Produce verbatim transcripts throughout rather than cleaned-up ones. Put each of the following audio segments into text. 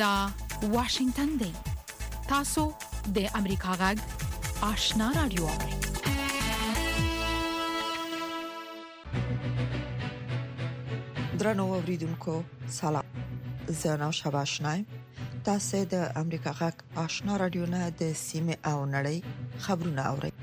دا واشنگتن دی. تاسو د امریکا غږ آشنا رادیو. درنو اوریدونکو سلام. زه نو شباشنایم. تاسو د امریکا غږ آشنا رادیو نه د سیمه او نړۍ خبرونه اورئ.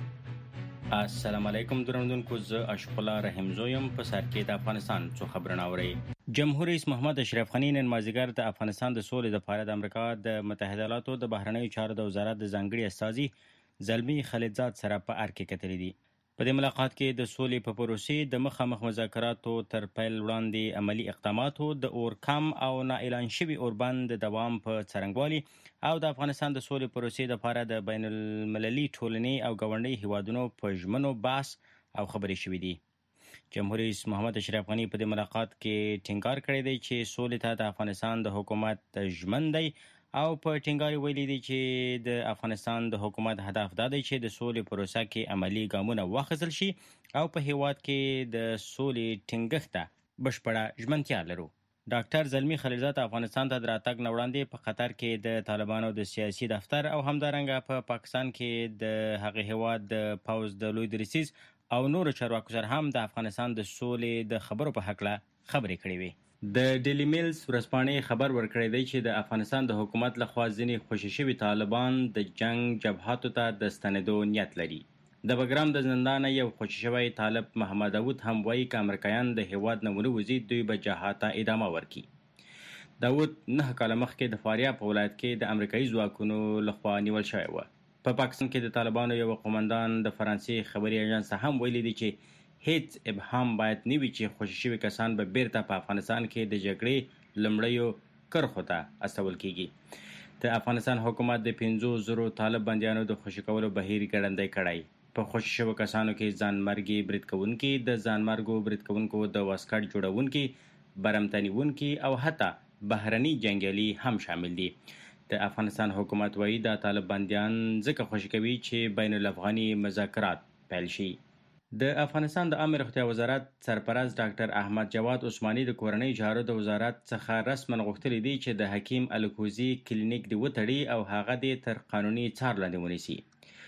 السلام علیکم درنوونکو، زه اشرف الله رحیم زویم په سر کې د افغانستان څو خبرونه اورئ. جمهور رئیس محمد اشرف غنی نن مازیګر د افغانستان د سولې لپاره د امریکا د متحده ایالاتو د بهرنیو چارو د وزارت د ځانګړي استازي زلمی خلیلزاد سره په ار کې کتلې دي. په دې ملاقات کې د سولې په پروسې د مخامخ مذاکراتو تر پیل وړاندې عملی اقداماتو د اورکم او نا اعلان شوي اوربند د دوام په څرنګوالي او د افغانستان د سولې پروسې لپاره د بین المللي ټولنې او ګاونډي هیوادونو په ژمنو بحث او خبرې شوې دي. جمهور رئیس محمد اشرف غنی په دې ملاقات کې ټینګار کړی دی چې سولې ته د افغانستان د حکومت ژمن دی او په ټینګار ویلي دی چې د افغانستان د حکومت هدف دا دی چې د سولې پروسه کې عملی ګامونه واخیستل شي او په هیواد کې د سولې ټینګښت ته بشپړه ژمنتیا لرو. ډاکټر زلمی خلیلزاد افغانستان ته د راتګ نه وړاندې په قطر کې د طالبانو د سیاسي دفتر او همدارنګه په پا پاکستان کې د هغه هیواد د پوځ د لوی دریسیز او نور چارواکو سره هم د افغانستان د سولې د خبرو په حق له خبرې کړې وي. د ډیلی میلز ورځپاڼې خبر ورکړی دی چې د افغانستان د حکومت لخوا ځینې خوشي شوي طالبان د جنگ جبهاتو ته د ستنېدو نیت لري. د بګرام د زندانه یو خوشي شوی طالب محمد داود هم وایي که امریکایان د هیواد نه ونوځي دوی به جهاد ته ادامه ورکړي. داود نه کاله مخکې د فاریاب په ولایت کې د امریکایي ځواکونو لخوا نیول شوی و. په پاکستان کې د طالبانو یو قومندان د فرانسې خبري ایجنس هم ویلي دی چې هیڅ ابهام باید نه وي چې خوشي شوي کسان به بیرته په افغانستان کې د جګړې لومړیو کرښو ته استول کیږي. د افغانستان حکومت د پنځو زرو طالب بندیانو د خوشي کولو بهیر ګړندی کړی. په خوشي شوو کسانو کې ځانمرګي برید کوونکي، د ځانمرګو برید کوونکو د واسکټ جوړونکي، برمتنیونکي او حتی بهرني جنګیالي هم شامل دي. د افغانستان حکومت وایي دا طالب بندیان ځکه خوشي کوي چې بین الافغاني مذاکرات پیل شي. د افغانستان د عامه روغتیا وزارت سرپرست ډاکټر احمد جواد عثماني د کورنۍ چارو د وزارت څخه رسما غوښتلی دی چې د حکیم الکوزي کلینیک دې وتړي او هغه دې تر قانوني څار لاندې ونیسي.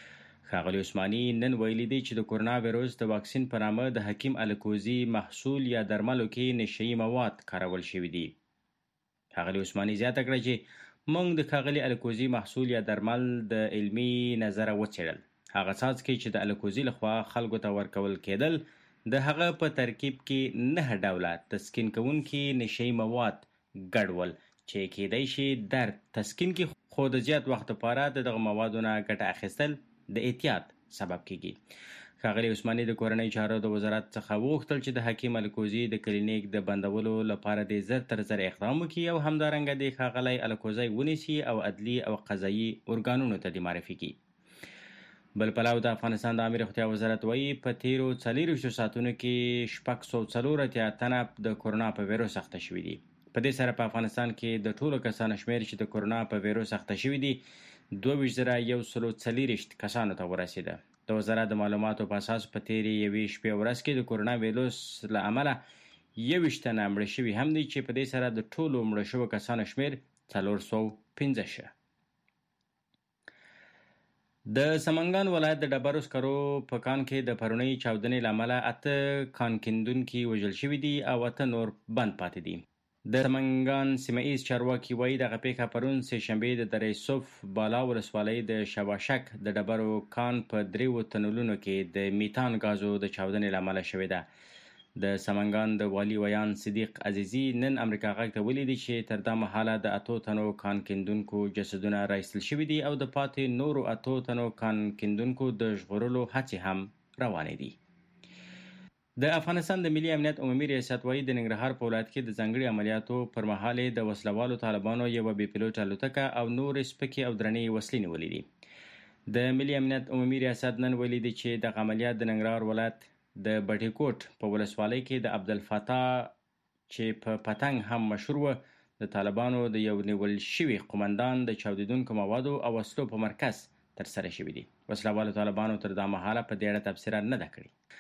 ښاغلي عثماني نن ویلي دی چې د کورونا وایرس د واکسین په نامه د حکیم الکوزي محصول یا درملو کې نشهیي مواد کارول شوي دي. ښاغلي عثماني زیاته کړه چې موږ د ښاغلي الکوزي محصول یا درمل د علمي نظره وڅېړل. هغه څاڅکي چې د الکوزي لخوا خلکو ته ورکول کېدل د هغه په ترکیب کې نه ډوله تسکین کوونکي نشهیي مواد ګډ ول چې کېدای شي درد تسکین کې، خو د زیات وخت لپاره د دغه موادو نه ګټه اخیستل د احتیاط سبب کیږي. ښاغلي عثماني د کورنۍ چارو د وزارت څخه وغوښتل چې د حکیم الکوزي د کلینیک د بندولو لپاره د زر تر زر اقدام وکړي او همدارنګه د ښاغلي الکوزي ونیسي او عدلي او قضایي ارګانونو ته د معرفي کړي. بل پلو د افغانستان د عامه روغتیا وزارت وایي په تیرو څلورویشتو ساعتونو کې شپږ سوه څلور اتیا تنه د کورونا په ویروس اخته شوي دي. په دې سره په افغانستان کې د ټولو کسانو شمېر چې د کورونا په ویروس اخته شوي دي دوه ویشت زره یو سلو څلوېښت کسانو ته ورسېده. د وزارت د معلوماتو په اساس په تیرې یوې شپې ورځ کې د کورونا ویروس له امله یوویشت تنه مړه شوي هم دي چې په دې سره د ټولو مړه شوو کسانو شمېر څلور سوه پنځه شه. د سمنګان ولایت د ډبرو سکرو په کان کې د پرونۍ چاودنې له امله اته کان کیندونکي وژل شوي دي او اته نور بند پاتې دي. د سمنګان سیمه ایز چارواکي وایي دغه پیښه پرون سه شنبې د دره صوف بالا ولسوالۍ د شواشک د ډبرو کان په دریو تنلونو کې د میتان غازو د چاودنې له امله شوې ده. د سمنګان د والي ویان صدیق عزیزي نن امریکا غږ ته ویلي دي چې تر دا مهاله د اتو تنو کان کیندونکو جسدونه راایستل شوي دي او د پاتې نورو اتو تنو کان کیندونکو د ژغورلو هڅې هم روانې دي. د افغانستان د ملي امنیت عمومي ریاست وایي د ننګرهار په ولایت کې د ځانګړي عملیاتو پر مهال د وسلوالو طالبانو یوه بې پیلوټه الوتکه او نورې سپکې او درنې وسلې نیولې دي. د ملي امنیت عمومي ریاست نن ویلي دي چې دغه عملیات د ننګرهار ولایت د بټي کوټ په ولسوالۍ کې د عبدالفتاح چې په پتنګ هم مشهور و د طالبانو د یو نیول شوي قومندان د چاودیدونکو موادو او وسلو په مرکز ترسره شوي دي. وسلوالو طالبانو تر دا مهاله په دې اړه تبصره نه ده کړې.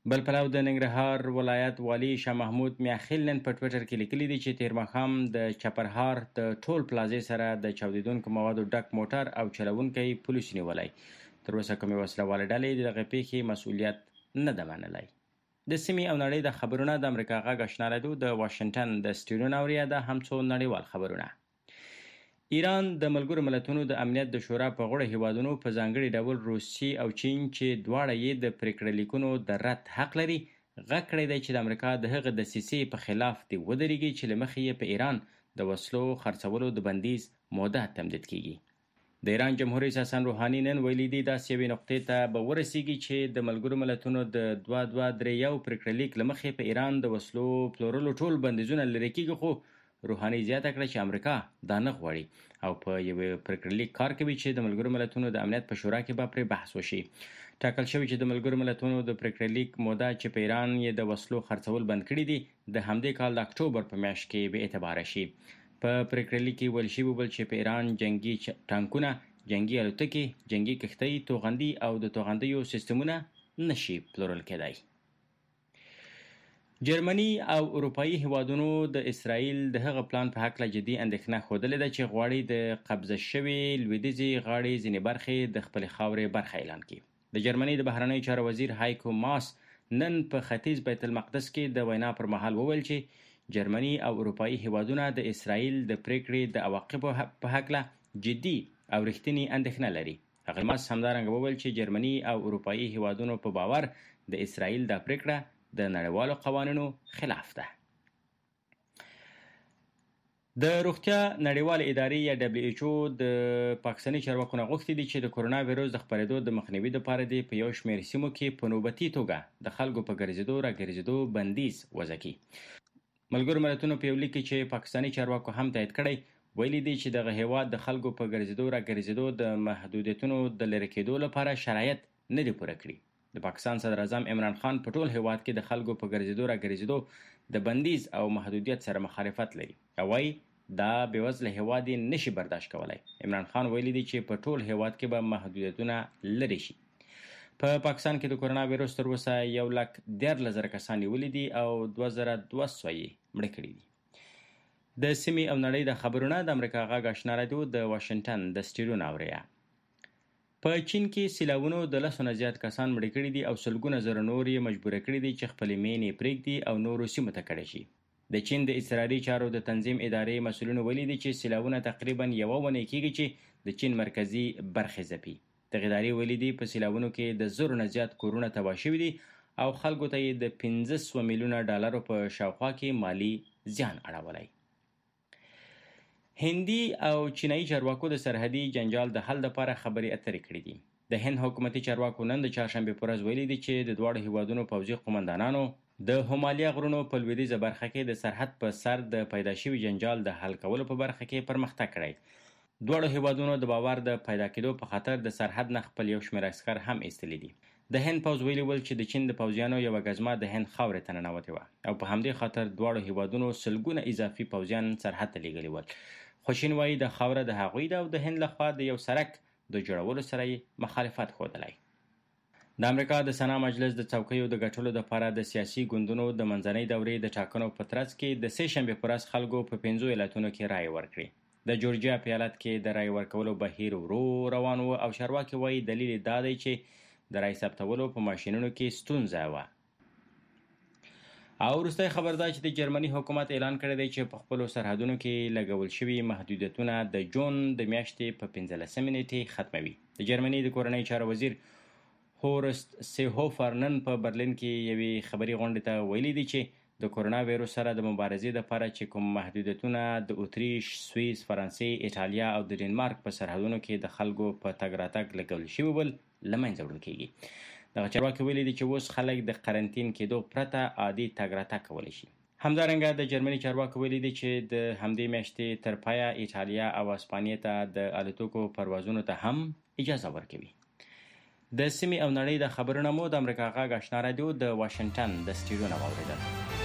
بل پلو د ننګرهار ولایت والی شاه محمود میاخیل نن په ټویټر کې لیکلي دي چې تیر ماښام د چپرهار د ټول پلازې سره د چاودیدونکو موادو ډک موټر او چلوونکی پولیس نیولی. تر اوسه کومې وسلهوالې ډلې د دغې پیښې مسؤلیت نه ده منلی. د سیمې او نړۍ د خبرونه د امریکا غږ اشنا راډیو د واشنګټن د سټوډیو نه اوري. دا هم څو نړیوال خبرونه. ایران د ملګرو ملتونو د امنیت د شورا په غوړه هیوادونو په ځانګړي ډول روسي او چین چې دواړه یې د پریکړه لیکونو د رد حق لري غږ کړی دی چې د امریکا د هغه دسیسې په خلاف دې ودرېږي چې له مخې یې په ایران د وسلو خرڅولو د بندیز موده تمدید کیږي. د ایران جمهور رئیس حسن روحاني نن ویلي دي داسې یوې نقطې ته به ورسیږي چې د ملګرو ملتونو د دوه دوه درې یو پریکړه لیک له مخې په ایران د وسلو پلورلو ټول بندیزونه لرې کیږي. خو روحاني زیاته کړه چې امریکا دا نه غواړي او په یوه پریکړه لیک کار کوي چې د ملګرو ملتونو د امنیت په شورا کې به پرې بحث وشي. ټاکل شوی چې د ملګرو ملتونو د پریکړه لیک موده چې په ایران یې د وسلو خرڅول بند کړي دي د همدې کال د اکتوبر په میاشت کې به اعتبار شي. په پریکړه لیک کې ویل شوي بل چې په ایران جنگي ټانکونه، جنگي الوتکې، جنگي کښتۍ، توغندي او د توغندیو سیستمونه نشي پلورل کېدای. جرمني او اروپایي هیوادونو د اسرائیل د هغه پلان په هکله جدي اندېښنه ښودلې ده چې غواړي د قبضه شوې لویدیځې غاړې ځینې برخې د خپلې خاورې برخه اعلان کړي. د جرمني د بهرنیو چارو وزیر هایکو ماس نن په ختیځ بیت المقدس کې د وینا پر مهال وویل چې جرمني او اروپایي هیوادونه د اسرائیل د پریکړې د عواقبو په هکله جدي او رښتینې اندېښنه لري. هغه ماس همدارنګه وویل چې جرمني او اروپایي هیوادونو په باور د اسرائیل دا پریکړه د نړیوالو قوانینو خلاف ده. د روغتیا نړیوال ادارې یا دبلیو ایچ او د پاکستاني چارواکو نه غوښتي دي چې د کورونا ویروس د خپرېدو د مخنیوي لپاره دي په یو شمېر سیمو کې په نوبتي توګه د خلکو په ګرځېدو راګرځېدو بندیز وضع کړي. ملګرو ملتونو په یو لیک کې چې پاکستاني چارواکو هم تایید کړی ویلي دي چې دغه هیواد د خلکو په ګرځېدو راګرځېدو د محدودیتونو د لرې کېدو لپاره شرایط نه دي پوره کړي. د پاکستان صدر اعظم عمران خان په ټول هیواد کې د خلکو په ګرځېدو راګرځېدو د بندیز او محدودیت سره مخالفت لري او وايي دا بېوزله هیواد یې نشي برداشت کولی. عمران خان ویلي دی چې په ټول هیواد کې به محدودیتونه لرې شي. په پاکستان کې د کورونا ویروس تر اوسه یو لک دیارلس زره کسان نیولي دي او دوه زره دوه سوه یې مړه کړي دي. د سیمې او نړۍ د خبرونه د امریکا غږ اشنا راډیو د واشنګټن د سټوډیو نه اوري. په چین کې سیلاوونو د لسو نه زیات کسان مړه کړي دي او سلګونه زره نور یې مجبوره کړي دي چې خپلې مینې پرېږدي او نورو سیمو ته کډه شي. د چین د اضطراري چارو د تنظیم ادارې مسؤلینو ویلي دي چې سیلاوونه تقریبا یوه ونې کېږي چې د چین مرکزي برخې ځپي. دغې ادارې ویلي دي په سیلاوونو کې د زرو نه زیات کورونه تباه شوي دي او خلکو ته یې د پنځه سوه میلیونه ډالرو په شاوخوا کې مالي زیان اړولی. هندي او چینایي چارواکو د سرحدي جنجال د حل لپاره خبرې اترې کړې دي. د هند حکومتي چارواکو نن د چهارشنبې په ورځ ویلي دي چې د دواړو هیوادونو پوځي قومندانانو د همالیا غرونو په لویدیځه برخه کې د سرحد په سر د پیدا شوي جنجال د حل کولو په برخه کې پرمختګ کړی. دواړو هیوادونو د باور د پیدا کېدو په خاطر د سرحد نه خپل یو شمېر عسکر هم ایستلي دي. د هند پوځ ویلي ول چې د چین د پوځیانو یوه ګزمه د هند خاورې ته ننوتې وه او په همدې خاطر دواړو هیوادونو سلګونه اضافي پوځیان سرحد ته لیږلي ول. خوشین وایي د خاوره د هغوی ده او د هند لخوا د یو سرک د جوړولو سره یې مخالفت ښودلی. د امریکا د سنا مجلس د څوکیو د ګټلو دپاره د سیاسي ګوندونو د منځنۍ دورې د ټاکنو په ترڅ کې د سې شنبې په ورځ خلکو په پنځو ایالتونو کې رایې ورکړې. د جورجیا په ایالت کې د رایې ورکولو بهیر ورو روان و او چارواکي وایي دلیل یې دا دی چې د رایې ثبتولو په ماشینونو کې ستونزه وه. او وروستی خبر دا چې د جرمني حکومت اعلان کړی دی چې په خپلو سرحدونو کې لګول شوي محدودیتونه د جون د میاشتې په پنځلسمې نیټې ختموي. د جرمني د کورنۍ چارو وزیر هورست سیهوفر نن په برلین کې یوې خبري غونډې ته ویلي دي چې د کورونا ویروس سره د مبارزې لپاره چې کوم محدودیتونه د اتریش، سویس، فرانسې، ایټالیا او د ډنمارک په سرحدونو کې د خلکو په تګ راتګ لګول شوي ول له منځه وړل کیږي. دغه چارواکي ویلي دي چې اوس خلک د قرنطین کېدو پرته عادي تګ راتګ کولی شي. همدارنګه د جرمني چارواکي ویلي دي چې د همدې میاشتې تر پایه ایټالیا او اسپانیې ته د الوتکو پروازونو ته هم اجازه ورکوي. د سیمې او نړۍ د خبرونه مو د امریکا غږ اشنا راډیو د واشنګټن د سټوډیو نه واورېدل.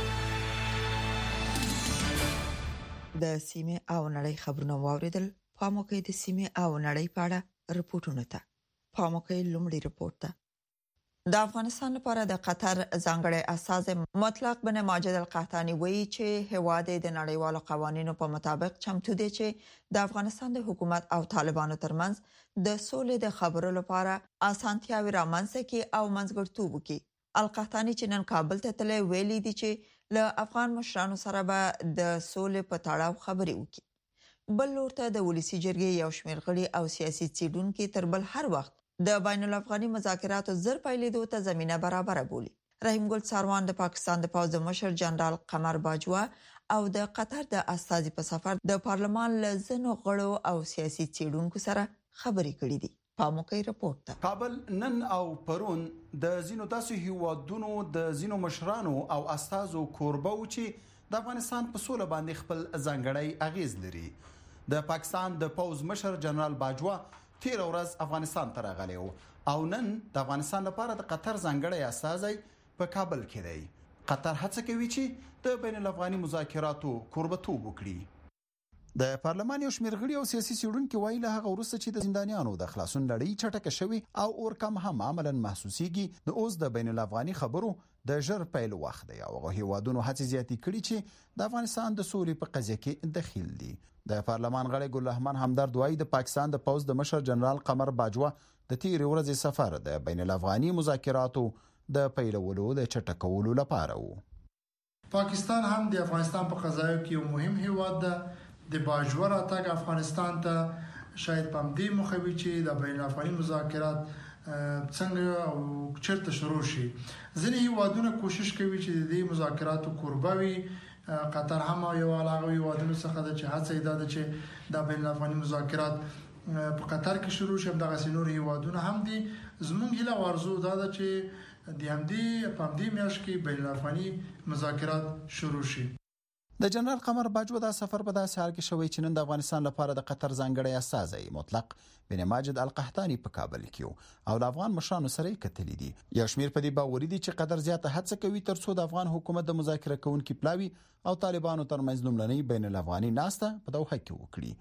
د سیمې او نړۍ خبرونه واورېدل. پام وکړئ د سیمې او نړۍ په اړه رپورټونو ته. پام وکړئ لومړی رپورټ ته. د افغانستان لپاره د قطر ځانګړی استازی مطلق بن ماجد القحطاني وایي چې هیواد د نړیوالو قوانینو په مطابق چمتو دی چې د افغانستان د حکومت او طالبانو ترمنځ د سولې د خبرو لپاره اسانتیاوي رامنځته کړي او منځګړیتوب وکړي. القحطاني چې نن کابل ته تللی ویلي دي چې له افغان مشرانو سره به د سولې په تړاو خبرې وکړي. بل لور ته د ولسی جرګې یو شمېر غړي او سیاسي څېړونکي تر بل هر وخت د بین الافغاني مذاکراتو زر پیلېدو ته زمينه برابر بولي. رحیم ګل څاروان د پاکستان د پوځ مشر جنرال قمر باجوا او د قطر د استازي په سفر د پارلمان له ځینو غړو او سیاسي څېړونکو سره خبرې کړې دي. پاموکي رپورت ته کابل نن او پرون د زینو داسې هیوادونو د زینو مشرانو او استازو کوربه و چې د افغانستان په سوله باندې خپل ځانګړی اغیز لري. د پاکستان د پوځ مشر جنرال باجوا تیر ورځ افغانستان ته راغلی او نن د افغانستان لپاره د قطر ځانګړی استازی په کابل کې دی. قطر هڅه کوي چې د بین الافغاني مذاکراتو کوربتوب وکړي. د پارلمان یو شمېر غړي او سیاسي څېړونکي وایي له هغه وروسته چې د زندانیانو د خلاصون لړۍ چټکه شوې او اورکم هم عملاً محسوسیږي، د اوس د بین الافغاني خبرو د ژر پیل وخت دی او هغه هیوادونو هڅې زیاتې کړي چې د افغانستان د سولې په قضیه کې دخیل دي. د پارلمان غړي ګل رحمان همدرد وایي د پاکستان د پوځ د مشر جنرال قمر باجوا د تیر ورځې سفر د بین الافغاني مذاکراتو د پیلولو د چټکولو لپاره و. پاکستان هم د افغانستان په قضایو کې یو مهم هیواد ده. د باجوا راتګ افغانستان ته شاید په دې مخوي چې د بین الافغاني مذاکرات څنګه او چیرته شروع شي. ځینې هیوادونه کوشش کوي چې د دې مذاکراتو کوربه وي. قطر هم یو علاوه هیوادونو څخه د چې هڅه ده چې د بین الافغاني مذاکرات په قطر کې شروع شي. دغه سينور هیوادونه هم دي. زمونږ له ورزو دا ده چې د همدې په همدې میاشت کې بین الافغاني مذاکرات شروع شي. د جنرال قمر باجوا د سفر په داسې حال کې شوی چې نن د افغانستان لپاره د قطر ځانګړی استازی مطلق بن ماجد القحطاني په کابل کې او د افغان مشرانو سره کتلې دي. یو شمېر په دې باوري دي چې قطر زیاته هڅه کوي ترڅو د افغان حکومت د مذاکره کوونکي پلاوي او طالبانو ترمنځ لومړنۍ بین الافغاني ناسته په دوحه کې وکړي.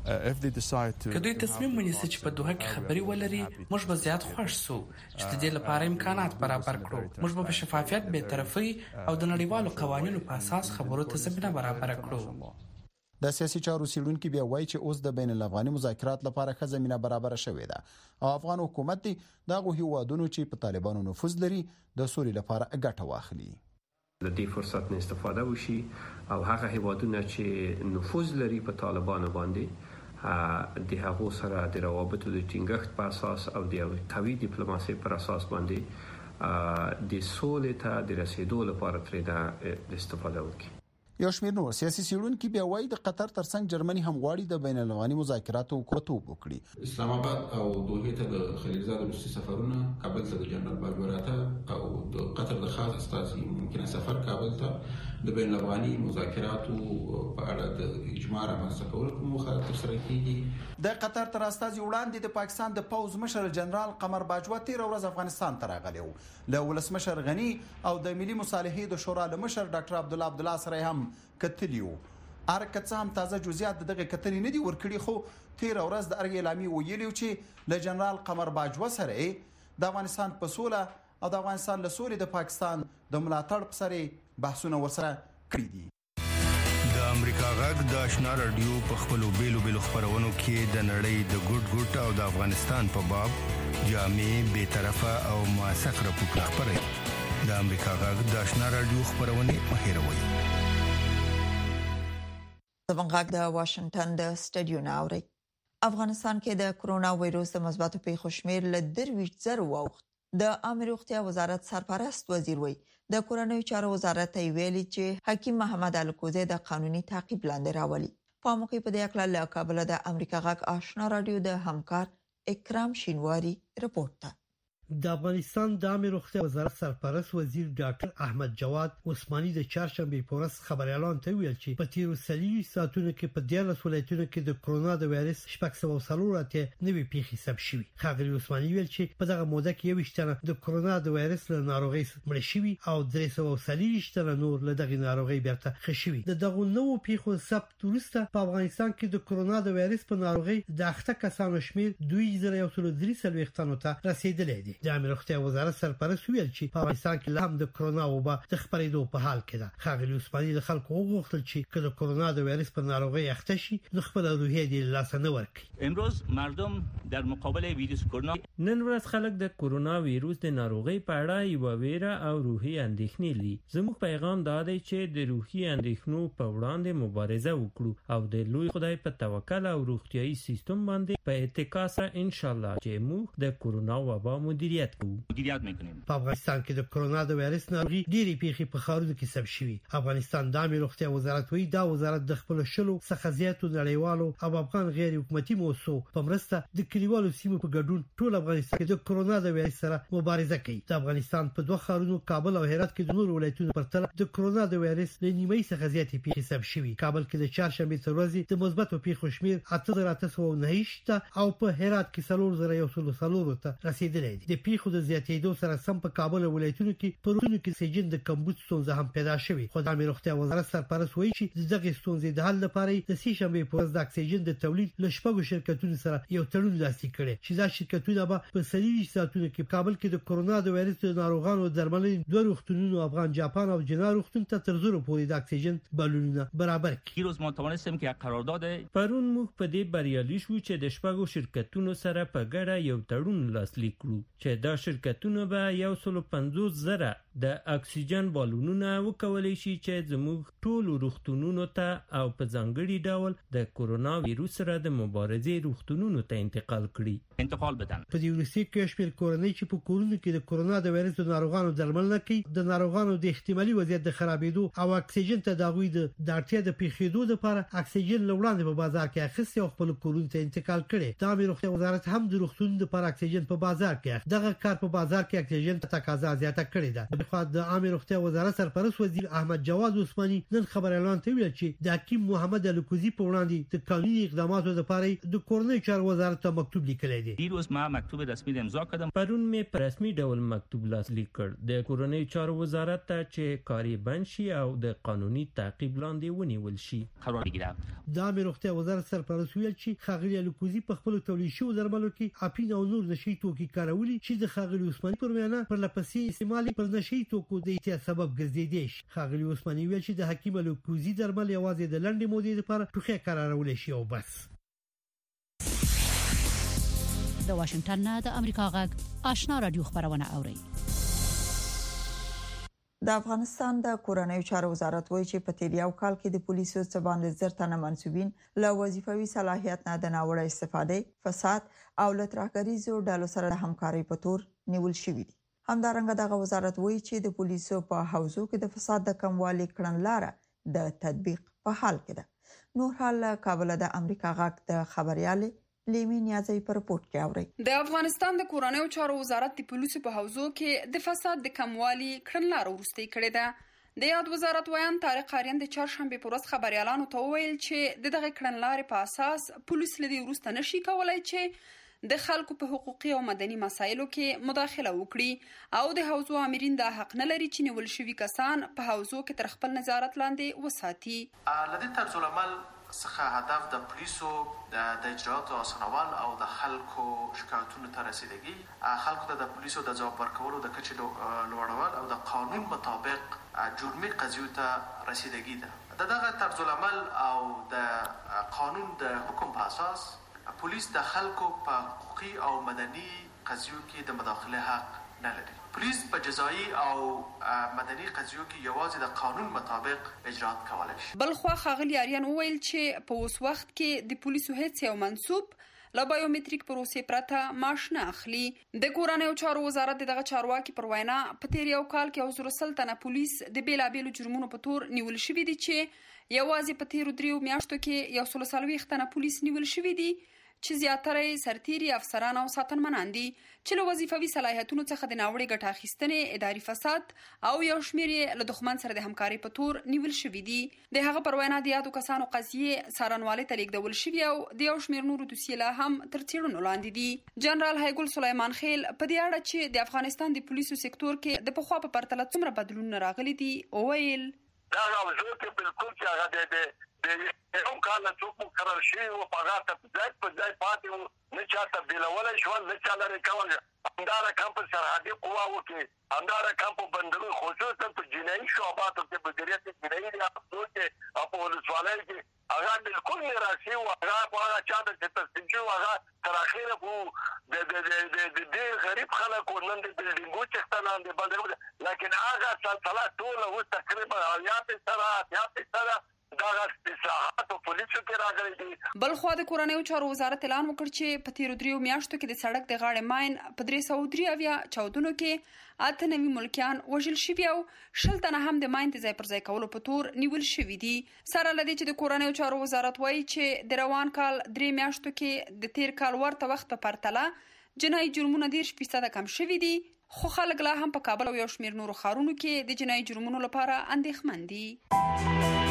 که دوی تصمیم ونیسي چې په دوحه کې خبرې ولري، موږ به زیات خوښ سو چې د دې لپاره امکانات برابر کړو. موږ به په شفافیت، بې طرفۍ او د نړیوالو قوانینو په اساس خبرو ته زمینه برابر کړو. د سیاسي چارو څېړونکي بیا وایي چې اوس د بین الافغاني مذاکرات لپاره ښه زمینه برابره شوې ده او افغان حکومت دی دغه هیوادونو چې په طالبانو نفوذ لري د سولې لپاره ګټه واخلي. د دې فرصت نه استفاده وشي او هغه هیوادونه چې نفوذ لري په طالبانو باندې د هغو سره د روابطو د ټینګښت په اساس او د قوي ډیپلوماسي پر اساس باندې د سولې ته د رسیدو لپاره ترې استفاده وکړي. یو شمېر نور سیاسي څېړونکي بیا وایي د قطر ترڅنګ جرمني هم غواړي د بین الافغاني مذاکراتو کوربتوب وکړي. اسلام آباد او دوحې ته د خلیلزاد وروستي سفرونه، کابل ته د جنرال باجوا راتګ او د قطر د خاص استازي ممکنه سفر کابل ته د بین الافغاني مذاکراتو په اړه د اجماع رامنځته کولو په موخه ترسره کیږي. د قطر تر استازي وړاندې د پاکستان د پوځ مشر جنرال قمر باجوا تیر ورځ افغانستان ته راغلی و. له ولسمشر غني او د ملي مصالحې د شورا له مشر ډاکټر عبدالله عبدالله سره هم کتلیو. ارکه څه هم تازه جزئیات دغه کتلې نه دي ورکړي، خو تیر ورځ د ارګ اعلامیه ویلیو چې له جنرال قمر باجوا سره د افغانستان په سوله او د افغانستان له سولې د پاکستان د ملاتړ په سره بحثونه ورسره کړي دي. د امریکا غږ د آشنا رادیو په خپلو بیلو بیلو خبرونو کې د نړۍ د ګوټ ګوټ او د افغانستان په باب جامع، بې طرفه او موثق راپورټونه خپروي. د امریکا غږ د آشنا رادیو خبرونه مه هېروئ. زموږ غږ د واشنگټن د سټډیو نه اوري. افغانستان کې د کرونا وایروس د مثبتو پیښو شمېر له درویشت زره واوښت. د عامه روغتیا وزارت سرپرست وزیر وایي د کورنیو چارو وزارت ته ویلي چې حکیم محمد الکوزی د قانوني تعقیب لاندې راولي. په موقع په دې اړه له کابل د امریکا غږ آشنا رادیو د همکار اکرام شینواری رپورت ده. د افغانستان د عامه روغتیا وزارت سرپرست وزیر ډاکټر احمد جواد عثماني د چهارشنبه په ورځ خبريالان ته ویل چې په تیرو څلوېښتو ساعتونو کې په دیارلس ولایتونو کې د کرونا د وایرس شپږ سوه څلور اتیا نوې پیښې ثبت شوې. ښاغلي عثماني ویل چې په دغه موده کې یوویشت تنه د کرونا د وایرس له ناروغۍ مړ شوي او درې سوه څلوېښت تنه نور له دغه ناروغۍ بیرته ښه شوي. د دغه نوو پیښو ثبت وروسته په افغانستان کې د کرونا د وایرس په ناروغۍ د اخته کسانو شمېر دوه زره یو سل درې څلوېښت تنو ته رسیدلی دی. د امیر روغتیا وزارت سرپرست ویل چې په افغانستان کې هم د کرونا وبا د خپرېدو په حال کې ده. ښاغلي عثماني د خلکو وغوښتل چې کله کرونا د وایرس په ناروغي اخته شي نو خپل روحیه دې لاس نه ورکړي. امروز مردم در مقابل ویروس کرونا نن ورځ خلک د کرونا وایروس د ناروغي په اړه یو ویره او روحي اندېښنې لري. زموږ پیغام دا دی چې د روحي اندېښنو په وړاندې مبارزه وکړو او د لوی خدای په توکل او روغتيایي سیستم باندې په اتکا سره ان شاء الله چې موږ د کرونا وبا مدیریت کوو. مدیریت میکنیم. په افغانستان کې د کرونا د وایرس ناروغي ډېری پیښې په خارونو کې ثبت شوي. افغانستان د امیر روغتیا وزارت وی دا وزارت د خپل شلو څخه زیاتو نړیوالو او افغان غیر حکومتي موسسو په مرسته د کلیوالو سیمو په ګډون ټول افغانستان کې د کرونا د وایرس سره مبارزه کوي. د افغانستان په دوه خارونو کابل او هرات کې د نور ولایتونو پرتله د کرونا د وایرس له نیمه څخه زیاتې پیښې ثبت شوي. کابل کې د چهارشنبه تر ورځې د مثبتو پیښو شمیر اته زره اته سوه نهه شته او په هرات کې څلور زره یو سل څلور ته رسیدلی دی. د پیښو د زیاتېدو سره سم په کابل ولایتونو کې په روغتونونو کې سیجن د کمبود ستونزه هم پیدا شوې. خو د امیر روغتیا وزارت سرپرست وایي چې دغه ستونزې د حل لپاره د سې شنبه په ورځ د اکسیجن د تولید له شپږو شرکتونو سره یو تړون لاسلیک کړي چې دا شرکتونه به په څلوېښت ساعتونو کې کابل کې د کرونا د وایرس د ناروغانو درملنې دوه روغتونونو افغان جاپان او جنا روغتون ته تر زرو پورې د اکسیجن بالونونه برابر کړي. روز ما توانستیم که قرارداد پرون موږ په دې بریالي شو چې د شپږو شرکتونو سره په ګډه یو تړون لاسلیک کړو چې دا شرکتونه به یو سل پنځوس زره د اکسیجن بالونونه وکولای شي چې زموږ ټول روغتونونو ته او په ځانګړي ډول د کرونا وایروس سره د مبارزې روغتونونو ته انتقال کړي. انتقال بدن په دې ورسې کې شمېر کورنۍ چې په کورونو کې د کرونا د وایرس د ناروغانو درملنه کوي د ناروغانو د احتمالي وضعیت د خرابېدو او اکسیجن تداوی د اړتیا د پیښېدو لپاره اکسیجن لوړاندې په بازار کې اخیستي او خپل کورونو ته انتقال کړي. د امیر روغتیا وزارت هم د روغتونونو لپاره اکسیجن په بازار کې دغه کار په بازار کې اکسیجن ته تقاضا زیاته کړې ده. په خوا د امیر روغتیا وزارت سرپرست وزیر احمد جواد عثماني نن خبر اعلان ته ویل چې د حکیم محمد الکوزي په وړاندې د قانوني اقداماتو لپاره د کورنۍ چارو وزارت ته مکتوب لیکلی دی. دیروز ما مکتوب رسمي امضا کړم. پرون مې په رسمي ډول مکتوب لاسلیک کړ د کورنۍ چارو وزارت ته چې کاري بند شي او د قانوني تعقیب لاندې ونیول شي. قرار بگیرم. د امیر روغتیا وزارت سرپرست ویل چې ښاغلي الکوزي په خپل تولید شوو درملو کې اپین او نور نشي توکي کارولي چې د ښاغلي عثماني پر وینا پر لپسې استعمال پر نشي توکو د احتیاط سبب ګرځېدي شي. ښاغلي عثماني ویل چې د حکیم الکوزي درمل یوازې د لنډې مودې لپاره ټوخی قرارول شي او بس. د واشنگټن نه د امریکا غږ آشنا رادیو خبرونه اوري. د افغانستان د کورنیو چارو وزارت وایي چې په تیر یو کال کې د پولیسو څخه باندې زر تنه منسوبین له وظیفوي صلاحیت نه د ناوړه استفاده، فساد او لټراکریزو ډلو سره د همکارۍ په تور نیول شوي دي. همدارنګه دغه وزارت وایي چې د پولیسو په حوزو کې د فساد د کموالي کړنلاره د تطبیق په حال کې ده. نور حال کابل د امریکا غږ د خبريال لیمین یازی پر رپورت کې اوري. د افغانستان د کورنیو چارو وزارت د پولیسو په حوزو کې د فساد د کموالي کړنلاره ورستي کړې ده. د یاد وزارت ویان طارق قاریان د چهارشنبه په ورځ خبريالانو ته وویل چې د دغه کړنلارې په اساس پولیس لدی ورسته نشي کولای چې د خلکو په حقوقي او مدني مسایلو کې مداخله وکړي او د حوزو امرین د حق نه لري چې نیول شوي کسان په حوزو کې تر خپل نظارت لاندې وساتي. لدی طرز العمل څخه هدف د پولیسو د اجراتو اسانول او د خلکو شکایتونو ته رسیدګي، خلکو ته د پولیسو د ځواب ورکولو د کچې لوړول او د قانون مطابق جرمي قضیو ته رسیدګي ده. دغه طرز العمل او د قانون د حکم په اساس پولیس د خلکو په حقوقي او مدني قضیو کې د مداخله حق نه لري. پولیس په جزایی او مدني قضیو کې یوازې د قانون مطابق اجرات کولای شي. بل خو خاغلی اریان وویل چې په اوس وخت کې د پولیسو هیڅ یو منسوب له بایومټریک پروسې پرته معاش نه اخلي. د کورنیو چارو وزارت دغه چارواکي پر وینا په تیر یو کال کې او زر سلطنه پولیس د بیلابېلو جرمونو په تور نیول شوي دي چې یوازې په تیرو دریو میاشتو کې یو سل څلوېښت تنه پولیس نیول شوي دي چې زیاتره سرتیري افسران او ساتنمنان دي چې له وظیفوي صلاحیتونو څخه د ناوړه ګټه اخیستنې، اداري فساد او یو شمېر یې له دښمن سره د همکارۍ په تور نیول شوي دي. د هغه پر وینا د یادو کسانو قضیې څارنوالۍ ته لیږدول شوي او د یو شمېر نورو دوسیې لا هم تر څېړنو لاندې دي. جنرال هایګل سلیمان خیل په دې اړه چې د افغانستان د پولیسو سکتور کې د پخوا په پرتله څومره بدلونونه راغلي دي وویل: دا موضوع کې بالکل چې هغه د د یو کال څوک مقرر شي او هغه ته ځای په ځای پاتې نه چاته بیلول شو نه چاله رکول همدارا کمپ سرحدي قواو کې همدارا کمپ بندرو خصوصا په جنایي شعباتو کې په مدیریت جنایي د افسوس کې په ولسوالۍ کې هغه بالکل راسي او هغه هغه چاته چې تسجیل هغه تر اخره وو د د د د غریب خلکو نن د بلډینګو چې ستنان دي بندرو لکه هغه سلسله ټول او تقریبا یاد سره یاد سره بل خو د کورنیو چارو وزارت اعلان وکړ چې په تیرو دریو میاشتو کې د سړک د غاړې ماین په درې سوه درې اویا چاودنو کې اته نوي ملکیان وژل شوي او شل تنه هم د ماین د ځای پر ځای کولو په تور نیول شوي دي. سره له دې چې د کورنیو چارو وزارت وایي چې د روان کال درې میاشتو کې د تیر کال ورته وخت په پرتله جنایي جرمونه دېرش فیصده کم شوي دي، خو خلک لا هم په کابل او یو شمېر نورو ښارونو کې د جنایي جرمونو لپاره اندېښمن دي.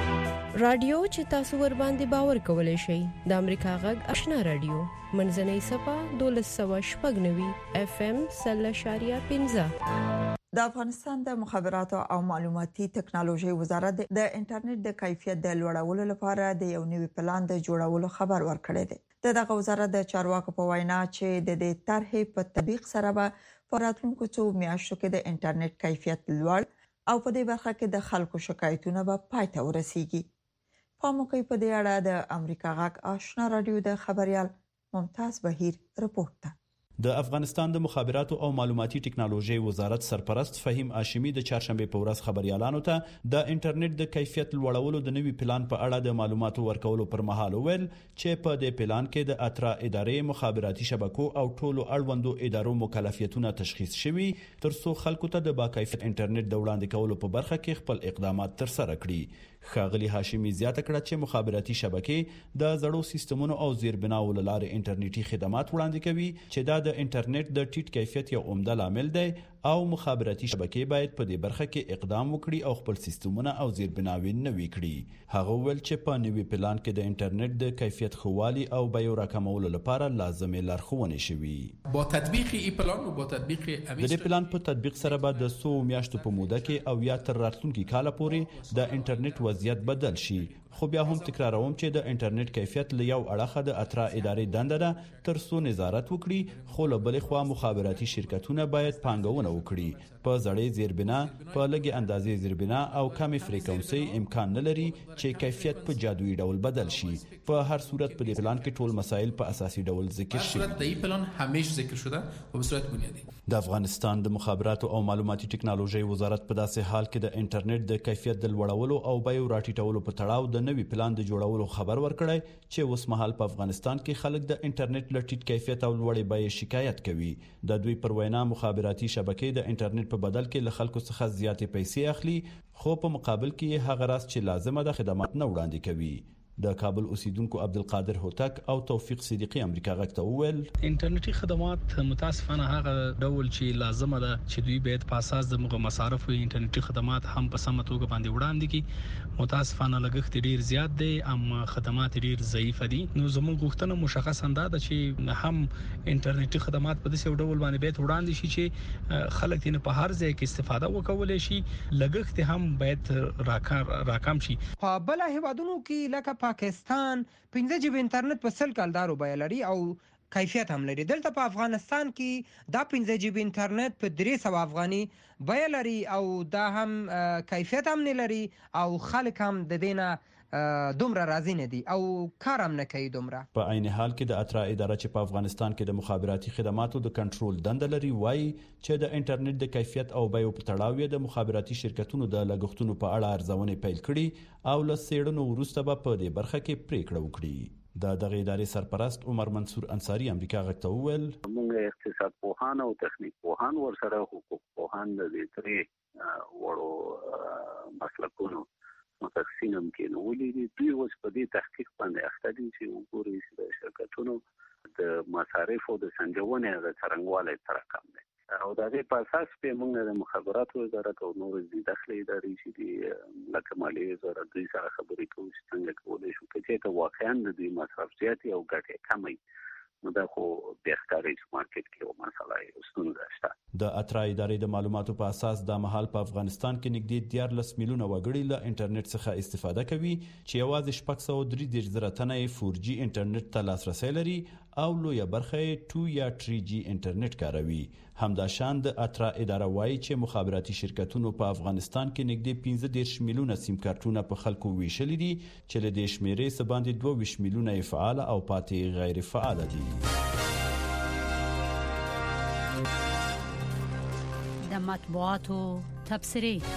رادیو چې تاسو ور باندې باور کولای شئ د امریکا غږ آشنا رادیو منځنۍ صفه دولس سوه شپږ نوي اف ام سل اشاریه پنځه. د افغانستان د مخابراتو او معلوماتي ټکنالوژي وزارت د انټرنیټ د کیفیت د لوړولو لپاره د یو نوي پلان د جوړولو خبر ورکړی دی. دغه وزارت د چارواکو په وینا چې د دې طرحې په تطبیق سره به په راتلونکو څو میاشتو کې د انټرنیټ کیفیت لوړ او په دې برخه کې د خلکو شکایتونه به پای ته ورسیږي. پاموکي په دې اړه د امریکا غږ آشنا رادیو د خبريال ممتاز بهیر رپورت ده. د افغانستان د مخابراتو او معلوماتي ټکنالوژي وزارت سرپرست فهیم هاشمي د چهارشنبه په ورځ خبريالانو ته د انټرنیټ د کیفیت لوړولو د نوي پلان په اړه د معلوماتو ورکولو پر مهال ویل چې په دې پلان کې د اترا ادارې مخابراتي شبکو او ټولو اړوندو ادارو مکلفیتونه تشخیص شوي ترڅو خلکو ته د باکیفیت انټرنیټ د وړاندې کولو په برخه کې خپل اقدامات ترسره کړي. ښاغلي هاشمي زیاته کړه چې مخابراتي شبکې د زړو سیستمونو او زیربناو لارې انټرنیټي خدمات وړاندې کوي چې دا د انټرنیټ د ټیټ کیفیت یو عمده لامل دی او مخابراتي شبکې باید په دې برخه کې اقدام وکړي او خپل سیستمونه او زیربناوي نوي کړي. هغه ویل چې په نوي پلان کې د انټرنیټ د کیفیت خوالي او بیو راکمولو لپاره لازمي لارښوونې شوي. با تطبیق ای پلان او با تطبیق د دې پلان په تطبیق سره به د څو میاشتو په موده کې او یا تر راتلونکي کال پورې د انټرنیټ وضعیت بدل شي. خو بیا هم تکراروم چې د انټرنیټ کیفیت له یو اړخه د اترا ادارې دنده ده ترڅو نظارت وکړي، خو له بلې خوا مخابراتي شرکتونه باید پانګونه وکړي. په زړې زیربنا په لږې اندازې زیربنا او کمې فریکونسي امکان نه لري چې کیفیت په جادویي ډول بدل شي. په هر صورت په دې پلان کې ټول مسایل په اساسي ډول ذکر شوي. صورت د پلان همیش ذکر شده او په صورت بنیادی د افغانستان د مخابراتو او معلوماتي ټکنالوژي وزارت په داسې حال کې د انټرنیټ د کیفیت د لوړولو او بیو راټیټولو په تړاو د نوي پلان د جوړولو خبر ورکړی چې اوس مهال په افغانستان کې خلک د انټرنیټ له ټیټ کیفیت او لوړې بیې شکایت کوي. د دوی پر وینا مخابراتي شبکې د انټرنیټ په بدل کې له خلکو څخه زیاتې پیسې اخلي، خو په مقابل کې هغه راز چې لازمه ده خدمات نه وړاندې کوي. د کابل اوسیدونکو عبدالقادر هوتک او توفیق صدیقی امریکا غږ ته وویل انټرنیټي خدمات متاسفانه هغه ډول چې لازمه ده چې دوی باید په اساس د مغه مصارف او انټرنیټي خدمات هم په سمه توګه باندې وړاندې کړي. متاسفانه لګښت ډیر زیات دی اما خدمات ډیر ضعیف دي. نو زموږ غوښتنه مشخص انده چې هم انټرنیټي خدمات په داسې ډول باندې باید وړاندې شي چې خلک یې په هر ځای کې استفاده وکولای شي، لګښت هم باید راکم شي. په بل هیوادونو کې لکه پاکستان پنځه جی بي انټرنیټ په سل کالدارو بیه لري او کیفیت هم لري. دلته په افغانستان کې دا پنځه جی بي انټرنیټ په درې سوه افغاني بیه لري او دا هم کیفیت هم نه لري او خلک هم د دینه دومره راضي نه دي او کار هم نه کوي دومره. په عین حال کې د اترا اداره چې په افغانستان کې د مخابراتي خدماتو د کنټرول دنده لري وایي چې د انټرنیټ د کیفیت او بیو په تړاو یې د مخابراتي شرکتونو د لګښتونو په اړه ارزونې پیل کړي او له څېړنو وروسته به په دې برخه کې پریکړه وکړي. د دغه ادارې سرپرست عمر منصور انصاری امریکا غږ ته وویل موږ اقتصاد پوهان او تخنیک پوهان ورسره حقوق پوهان د دې ترې وړو مسلکونو متخصصین هم کې نو ولې دوی اوس په دې تحقیق باندې اخته دي چې وګوري چې د شرکتونو د مصارف او د سنجونې د څرنګوالي تر کم دي او د دې په اساس په موږ د مخابراتو وزارت او نور د داخلي ادارې چې دي لکه مالیې وزارت دوی سره خبرې کوي چې څنګه کولای شو چې ته واقعا د دې مصرف زیاتې او ګټې کمې نو دا خو د ښکاري مارکیټ کې یو مسله ستونزه شته. د اترا ادارې د معلوماتو په اساس د مهال په افغانستان کې نږدې دیارلس میلیونه وګړي له انټرنیټ څخه استفاده کوي چې یوازې شپږ سوه درې دېرش زره تنه یې فور جي انټرنیټ ته لاسرسی لري او لویه برخه یې ټو یا تھری جي انټرنیټ کاروي. همداشان د اترا اداره وایي چې مخابراتي شرکتونو په افغانستان کې نږدې پنځه دېرش میلیونه سیم کارتونه په خلکو ویشلي دي چې له دې شمیرې څخه باندې دوه ویشت میلیونه یې فعال او پاتې غیر فعال دي. د مطبوعاتو تبصرې.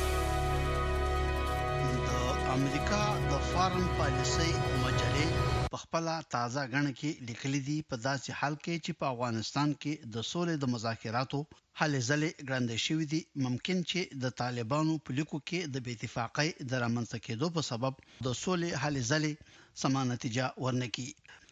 د امریکا د فارن پالیسي مجلې په خپل تازه غړن کې لیکلي دي په داسې حال کې چې په افغانستان کې د سولې د مذاکراتو هلې ځلې ګرانده شوې دي، ممکن چې د طالبانو په لیکو کې د بې اتفاقۍ د رامنځته کېدو په سبب د سولې هلې ځلې سم نتیجه ورنکړي.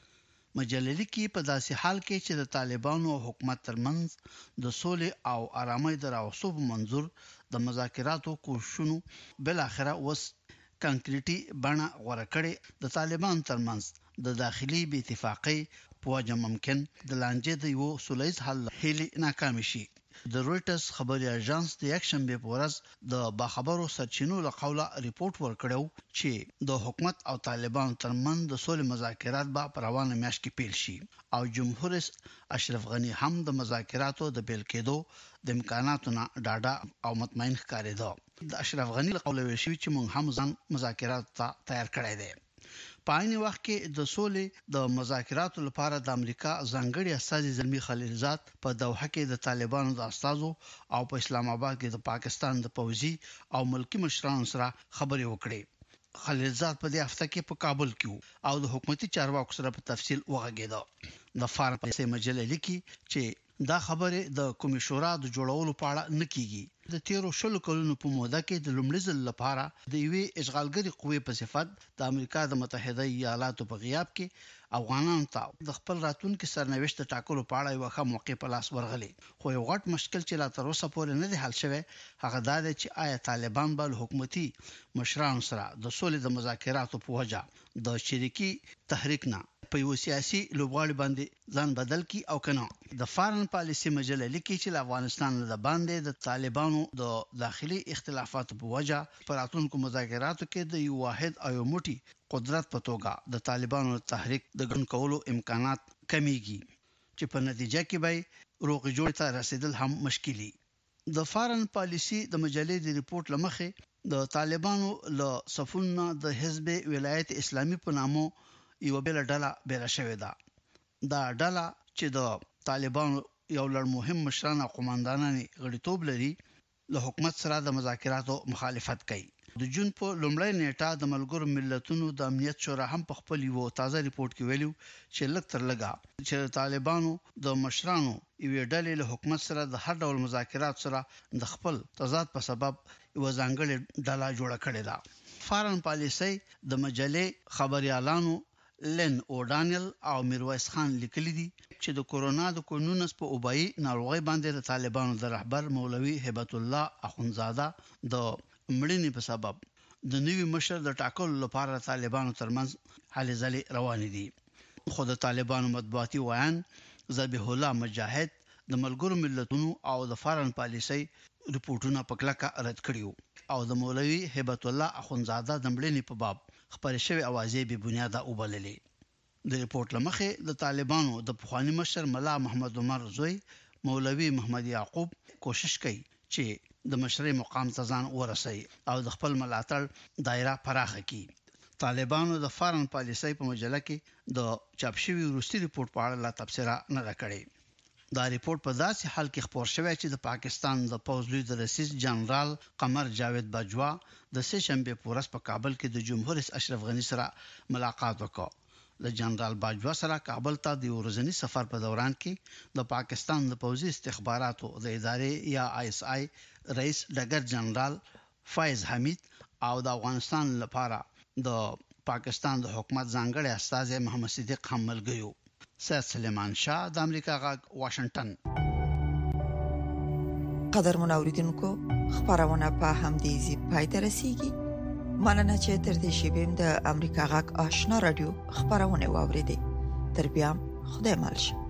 مجلې کې په داسې حال کې چې د طالبانو او حکومت ترمنځ د سولې او آرامۍ د راوستو په منظور د مذاکراتو کوششونو بل اخره وس کانکریټي بڼه غوړه کړې، د طالبان ترمنځ د داخلي بې اتفاقۍ په وجه ممکن د لانجې د یو سولهییز حل هلې ناکام شي. د رويټرز خبري اژانس د یک شنبه په ورځ د باخبرو سرچینو له قوله ریپورت ورکړو چې د حکومت او طالبان ترمنځ د سولې مذاکرات به په روانه میاشت کې پیل شي او جمهور رئیس اشرف غنی هم د مذاکراتو د پیل کېدو د امکاناتو نه ډاډه او مطمئن ښکارېده. د اشرف غنی له قوله ویل شوی چې موږ هم ځان مذاکرات ته تیار کړی دی. په عین وخت کې د سولې د مذاکراتو لپاره د امریکا ځانګړي استازي زلمی خلیلزاد په دوحه کې د طالبانو د استازو او په اسلام آباد کې د پاکستان د پوځي او ملکی مشرانو سره خبرې وکړې. خلیلزاد په دې هفته کې په کابل کې او د حکومتي چارواکو سره په تفصیل وغږېده. د فارن پالیسي مجلې لیکي چې دا خبره د کومې شورا د جوړولو په اړه نه کیږي. د تیرو شلو کلونو په موده کې د لومړي ځل لپاره د یوې اشغالګري قوې په صفت د امریکا د متحده ایالاتو په غیاب کې افغانانو ته د خپل راتلونکي سرنوشت ټاکلو په اړه یو ښه موقع په لاس ورغلی. خو یو غټ مشکل چې لا تر اوسه پورې نه دی حل شوی هغه دا دی چې آیا طالبان به حکومتي مشرانو سره د سولې د مذاکراتو په وجه د شریکي تحریک نه په یو سیاسي لوبغاړي باندې ځان بدل کی او کنه. د فارن پالیسي مجلې لیکي چې افغانستان د باندې د طالبانو د داخلي اختلافات په وجه پر راتلونکو مذاکراتو کې د یو واحد او یو موټی قدرت په توګه د طالبانو تحریک د ګڼ کولو امکانات کمیږي چې په نتیجه کې به روغ جوړ ته رسیدل هم مشکلي. د فارن پالیسي د مجلې د ریپورت لمخه د طالبانو له صفونه د حزب ولایت اسلامي په نامو یو بل ډله بیره شوې ده. دا ډله چې د طالبانو یو لړ مهم مشران او قوماندانان غړیتوب لري له حکومت سره د مذاکراتو مخالفت کوي. د جون په لومړۍ نیټه د ملګرو ملتونو د امنیت شورا هم په خپل یو تازه ریپورت کې ویلو چې لږ تر لږه چې طالبانو د مشرانو یو ډلې له حکومت سره د هر ډول مذاکرات سره د خپل تضاد په سبب یو ځانګړې ډله جوړه کړې ده. فارن پالیسي د مجلې خبريالانو لن اوډانیل او میرویس خان لیکلي دي چې د کورونا د کورونس په اوبایي ناروغي باندې د طالبانو د رهبر مولوي هبت الله اخونزاده د مړینې په سبب د نوي مشر د ټاکلو لپاره طالبانو ترمنځ هلې ځلې روان دي. خو د طالبانو مطبوعاتي ویان ذبیح الله مجاهد د ملګرو ملتونو او د فارن پالیسي ریپورتونه په کلکه رد کړیو او د مولوي هبت الله اخونزاده د مړینې په باب خبرې شوی اوازې به بنیاده وبللې. د ریپورت لمخه د طالبانو د پخوانی مشر ملا محمد عمر زوی مولوي محمد یعقوب کوشش کوي چې د مشرۍ مقام ته ځان ورسوي او د خپل ملاتړ دایره پراخه کړي. طالبانو د فارن پالیسي په مجله کې د چاپ شوی روسي ریپورت په اړه لا تبصره نه راکړي. دا ریپورت په داسې حال کې خبر شوی چې د پاکستان د پوځ لوی رئیس جنرال قمر جاوید باجوا د سه شنبه په ورځ په کابل کې د جمهور رئیس اشرف غنی سره ملاقات وکړ. د جنرال باجوا سره کابل ته د ورځنی سفر په دوران کې د پاکستان د پوځي استخباراتو د ادارې یا آی اس آی رئیس ډګر جنرال فایز حمید او د افغانستان لپاره د پاکستان د حکومت ځانګړي استاذ محمد صدیق هم ملګریو. سید سلیمان شاه د امریکا غږ واشنگټن. قدر منوریدونکو خبرونه په همدې زی پای ته رسیدي. مننه چې تر دې شی بیم د امریکا غږ آشنا رادیو خبرونه واوریدي. تر بیا خدای مل شه.